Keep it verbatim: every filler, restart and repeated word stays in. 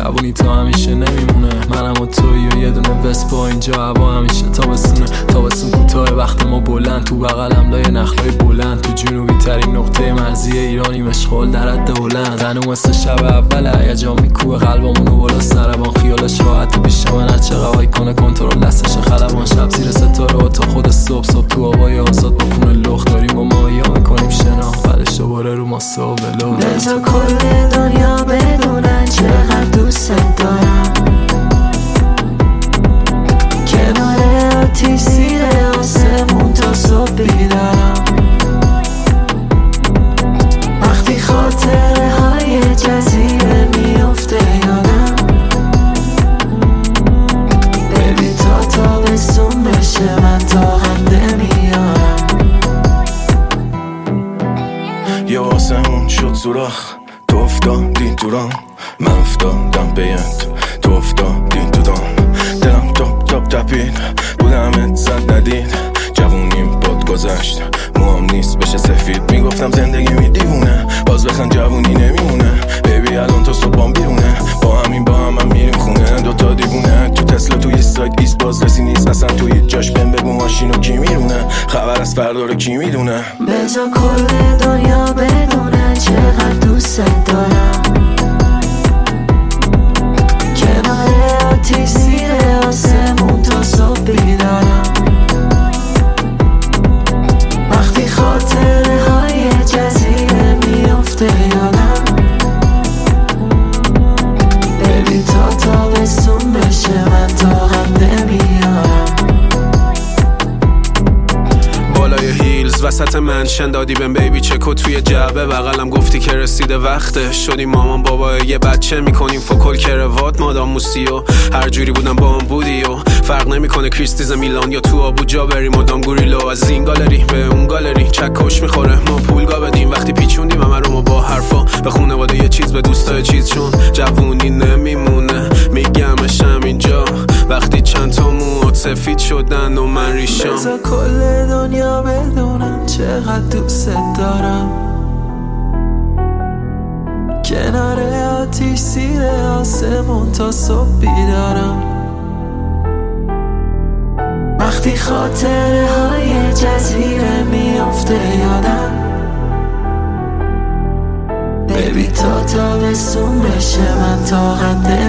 جوونی تا همیشه نمیمونه، منم و توی و یه دونه وسپا، اینجا هوا همیشه تابستونه. تابستون کوتاه وقت ما بلند، تو بغلم لای نخلای بلند، تو جنوبی ترین نقطه مرزی ایرانی مشغول در حد هلند. تنو مثل شب اول هیجان میکوه قلبمونو بالا سربان، خیالش راحت پیش من هر چقدر وای کنه کنترل دستش خلبان. شب زیر ستاره تا خود صبح، صبح تو هوای آزاد با کونه لخت داریم با ماهیا میکنیم شنا، بعدش دوباره رو ماسه و بلو. بذار کل دنیا بدونن چقدر دوست دارم، کنار آتیش زیر آسمون تا صبح بیدارم. وقتی خاطره های جزیره میفته یادم، ببی تا تابستون بشه من طاقت نمیارم. یه آسمون شد سوراخ، تو افتادی تو رام، من افتادم بیت، تو افتادی تو دام. دلم تاپ تاپ تپید، بودم ات زد ندید، جوونیم باد گذشت، موام نیست بشه سفید. میگفتم زندگی می دیوونه، باز بخن جوونی نمیمونه. بیبی الان تو صبحام بیرونه، با همین با هم هم میریم خونه. دوتا دیوونه تو تسلا توی سایت ایست، باز رسی نیست اصلا توی جاش. بهم بگو ماشینو کی میرونه، خبر از فردا رو کی میدونه. بذار کل دنیا بدونن چقدر دوست دارم، کنار آتیش زیر آسمون تا صبح بیدارم. وقتی خاطره های جزیره میفته یادم، ببی تا تابستون بشه من طاقت نمیارم. بالای هیلز وسط منشن دادی بهم بیبی چکو توی جعبه بغلم، گفتی که رسیده وقتش، شدی مامان بابا یه بچه، میکنیم فوکل کروات مادام موسی و هر جوری بودم با هم بودی و فرق نمیکنه کریستیز میلان یا تو آبوجا بریم مادام گوریلو. از این گالری به اون گالری چکش میخوره، ما پولگا بدیم وقتی پیچوندیم همه رو ما با حرفا. به خونواده یه چیز به دوستای چیز، چون جوونی نمیمونه میگمشم اینجا وقتی چند تا موات سفید شدن و من ریشام. بذار کل دنیا بدونم چقدر دوست دارم، کنار آتیش زیر آسمون تا صبح بیدارم. وقتی خاطره های جزیره میفته یادم، ببی تا تابستون بشه من طاقت